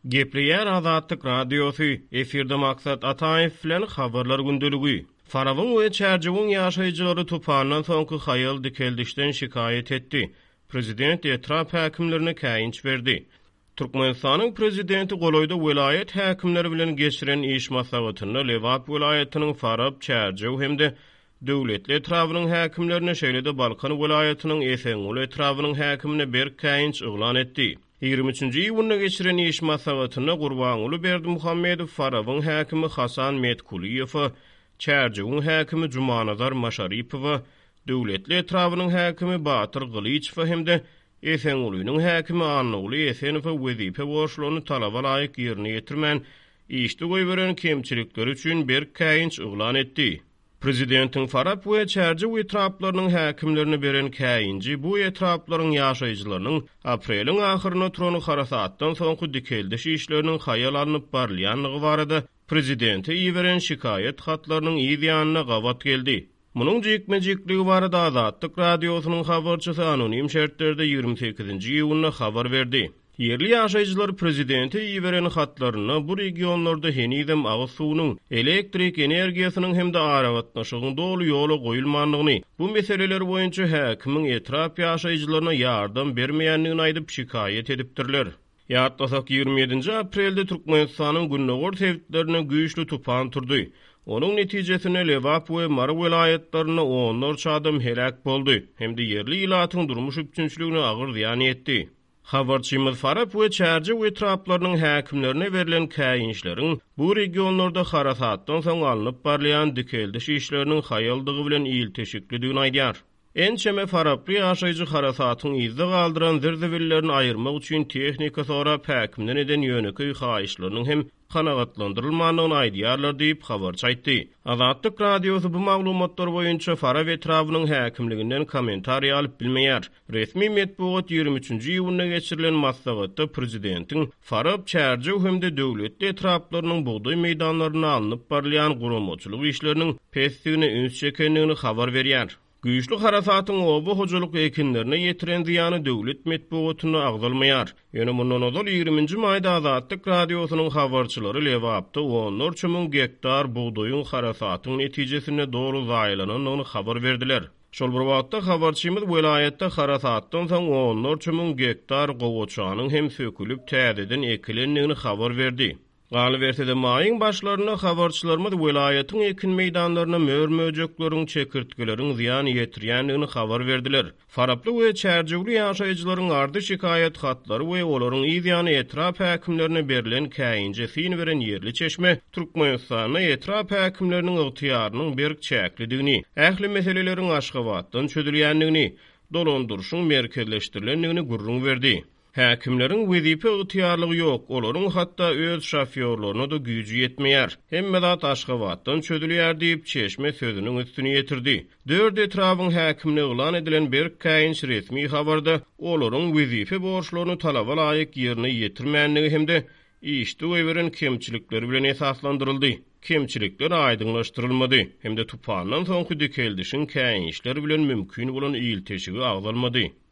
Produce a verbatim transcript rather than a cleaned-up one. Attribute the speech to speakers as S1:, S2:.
S1: Gepleýär Azatlyk Radiosu, efirde maksat Ataýew bilen habarlar gündölügi. Farawyň we çärjewin ýaşaýjylary tupandan soňky haýal dikeldişden şikayet etdi. Prezident etrap häkimlerine käýinç berdi. Türkmenistanyň prezidenti Goloýda welayet häkimleri bilen geçiren iş maslahatyny Lewap welaýatynyň Farab, Çärjew hemde döwletli etrawynyň häkimlerine şeýle-de Balkan welaýatynyň Eseňul etrawynyň häkimine bir käýinç oglan etdi. ýygrimi üçinji iýunda geçiren iş maslahatyna Gurbanuly Berdimuhammedow Farawyň häkimi Hasan Metkuliýew, Çärjewiň häkimi Jumanazar Maşarypow, döwletli etrawynyň häkimi Batyr Gylyçow hemde Eseňulynyň häkimi Annuly Esenow wezipe borçlaryny talaba laýyk ýerine ýetirmän işde goýberen kemçilikleri üçin bir käýinç oglan etdi. Prezidentiň Farab we Çärjew etraplarynyň häkimlerine beren käýinji bu etraplaryň ýaşaýjylarynyň apreliň ahyryna turany harasatdan soňky dikeldiş işleriniň haýal alanyp barlýanlygy barada prezidenti ýiberen şikayet hatlarynyň ýa-da gawat geldi. Munyň jekmejekliги barada Azatlyk Radiosynyň habarçysy anonim şertlerde ýygrimi sekizinji iýunda habar berdi. Yerli ýaşaýjylar prezidenti ýiberen hatlaryna bu regionlarda henizem agyz suwunyň, elektrik energiýasynyň hemde aragatnaşygyň dolu ýola goýulmanlygyny, bu meseleler boýunça häkimiň etrap ýaşaýjylaryna ýardam bermeýänligini aýdyp şikayet edipdirler. Ýatlasak ýygrimi ýedinji aprelde Türkmenistanyň günnägör tewditlerine güýçli tupan turdy. Onun netijesinde Lewap we Mara welaýatlaryna onlarça adam helak boldy. Hemde yerli ilatyň durmuş üçinçiligine agyr ziýan etdi. Habarçymyz Farab we Çärjew etraplarynyň häkimlerine berilen käýinçleriň bu regionlarda harasatdan soň alınıp barlayan dikeldiş işleriniň haýaldygy bilen ýylteşikligini aýdýar. Ençeme Farably ýaşaýjy harasatyň izde galdyran zerzevellerini aýyrmak üçin tehnika sorap häkimden eden ýöneki haýyşlarynyň hem kanagatlandyrylmagyny aýdýarlar diýip habarçy aýtdy. Azatlyk Radiosy bu maglumatlar boýunça Farab etrawynyň häkimliginden kommentariýa alyp bilmeýär. Resmi medeniýet ýygrimi üçinji iýunda geçirilen maslahatda prezidentiň Farab, Çärjew hemde döwletli etraplarynyň buğday meýdanlaryna alınıp barlayan guramaçylyk işleriniň pesdigine üns çekenligini habar berýär. Güýçli harasatyň oba hojalyk ekinlerine ýetiren ziýany döwlet medeniýetyne agdalmaýar. Ýöne mundan ozal ýygrimiňji maýda Azatlyk Radiosynyň habarçylary Lewapda onlarça müň gektar buğdaýyň harasatyň netijesinde dogry zaýlananyny habar berdiler. Şol bir wagtda habarçymyz welaýatda harasatdan soň onlarça müň gektar gowaçanyň hem sökülüp täzeden ekilenligini habar berdi. Galy berse-de maýyň başlaryna habarçylarymyz welaýatyň ekin meýdanlaryna mörmöjeklerin çekirtgelerin ziýan ýetirýänligini habar berdiler. Farably we Çärjewli ýaşaýjylaryň ardy şikayet hatlary we olaryň ýa-da etrap häkimlerine berilen käýinçesini beren yerli çeşme Türkmenistanyň etrap häkimleriniň ygtyýarynyň berk çäklidigini, ähli meseleleriň aşgabatdan çözülýänligini, dolandyrşyň merkezleşdirilenligini gurrun berdi. Häkimleriň wezipe ygtyýarlygy ýok, olaryň hatda öz şofýorlaryna da güýji ýetmeýär. Hemme zat Aşgabatdan çözülýär diýip çeşme sözüniň üstüne ýetirdi. Dörd etrawyň häkimine oglan edilen bir käýinç resmi habarda olaryň wezipe borçlaryny talaba laýyk ýerine ýetirmänligi hemde işde goýberen kemçilikleri bilen esaslandyryldy. Kemçilikler aýdyňlaşdyrylmady, hemde tupandan soňky dikeldişiň käýinçleri bilen mümkin bolan ýylteşigi agdalmady.